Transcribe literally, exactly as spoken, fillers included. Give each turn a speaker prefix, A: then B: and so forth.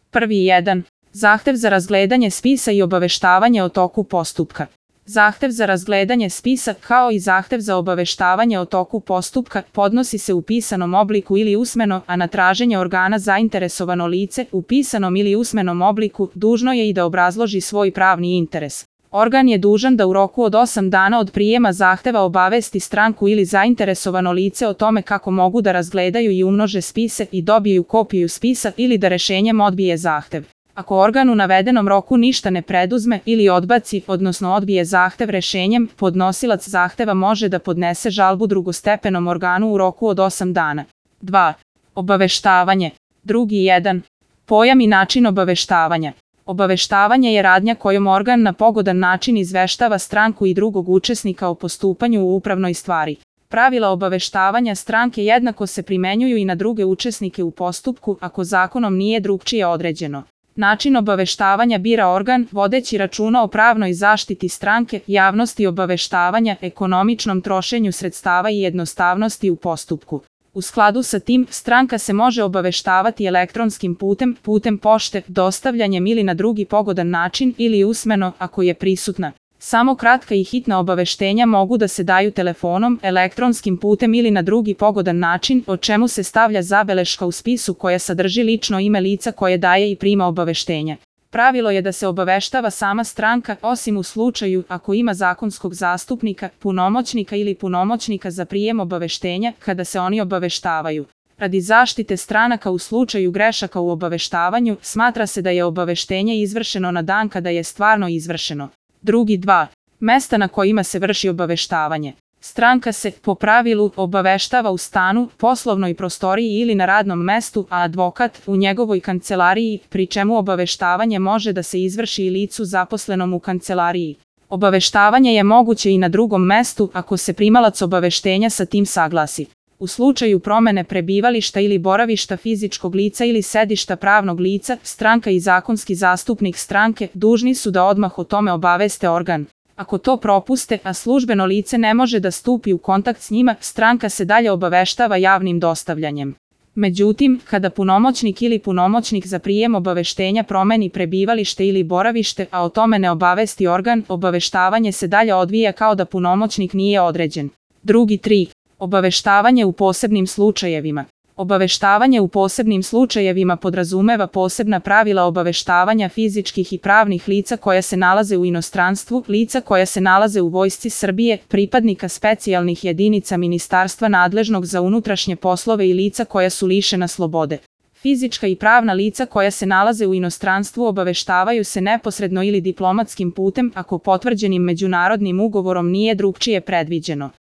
A: Prvi jedan. Zahtev za razgledanje spisa i obaveštavanje o toku postupka. Zahtev za razgledanje spisa, kao i zahtev za obaveštavanje o toku postupka, podnosi se u pisanom obliku ili usmeno, a na traženje organa zainteresovano lice, u pisanom ili usmenom obliku, dužno je i da obrazloži svoj pravni interes. Organ je dužan da u roku od osam dana od prijema zahteva obavesti stranku ili zainteresovano lice o tome kako mogu da razgledaju i umnože spise i dobiju kopiju spisa ili da rešenjem odbije zahtev. Ako organ u navedenom roku ništa ne preduzme ili odbaci, odnosno odbije zahtev rešenjem, podnosilac zahteva može da podnese žalbu drugostepenom organu u roku od osam dana. dva. Obaveštavanje. Drugi jedan. Pojam i način obaveštavanja. Obaveštavanje je radnja kojom organ na pogodan način izveštava stranku i drugog učesnika o postupanju u upravnoj stvari. Pravila obaveštavanja stranke jednako se primenjuju i na druge učesnike u postupku, ako zakonom nije drugčije određeno. Način obaveštavanja bira organ, vodeći računa o pravnoj zaštiti stranke, javnosti obaveštavanja, ekonomičnom trošenju sredstava i jednostavnosti u postupku. U skladu sa tim, stranka se može obaveštavati elektronskim putem, putem pošte, dostavljanjem ili na drugi pogodan način ili usmeno, ako je prisutna. Samo kratka i hitna obaveštenja mogu da se daju telefonom, elektronskim putem ili na drugi pogodan način, o čemu se stavlja zabeleška u spisu koja sadrži lično ime lica koje daje i prima obaveštenja. Pravilo je da se obaveštava sama stranka, osim u slučaju ako ima zakonskog zastupnika, punomoćnika ili punomoćnika za prijem obaveštenja, kada se oni obaveštavaju. Radi zaštite stranaka u slučaju grešaka u obaveštavanju, smatra se da je obaveštenje izvršeno na dan kada je stvarno izvršeno. Drugi dva. Mesta na kojima se vrši obaveštavanje. Stranka se, po pravilu, obaveštava u stanu, poslovnoj prostoriji ili na radnom mestu, a advokat u njegovoj kancelariji, pri čemu obaveštavanje može da se izvrši i licu zaposlenom u kancelariji. Obaveštavanje je moguće i na drugom mestu, ako se primalac obaveštenja sa tim saglasi. U slučaju promene prebivališta ili boravišta fizičkog lica ili sedišta pravnog lica, stranka i zakonski zastupnik stranke dužni su da odmah o tome obaveste organ. Ako to propuste, a službeno lice ne može da stupi u kontakt s njima, stranka se dalje obaveštava javnim dostavljanjem. Međutim, kada punomoćnik ili punomoćnik za prijem obaveštenja promeni prebivalište ili boravište, a o tome ne obavesti organ, obaveštavanje se dalje odvija kao da punomoćnik nije određen. Drugi tri. Obaveštavanje u posebnim slučajevima. Obaveštavanje u posebnim slučajevima podrazumeva posebna pravila obaveštavanja fizičkih i pravnih lica koja se nalaze u inostranstvu, lica koja se nalaze u Vojsci Srbije, pripadnika specijalnih jedinica ministarstva nadležnog za unutrašnje poslove i lica koja su lišena slobode. Fizička i pravna lica koja se nalaze u inostranstvu obaveštavaju se neposredno ili diplomatskim putem ako potvrđenim međunarodnim ugovorom nije drugčije predviđeno.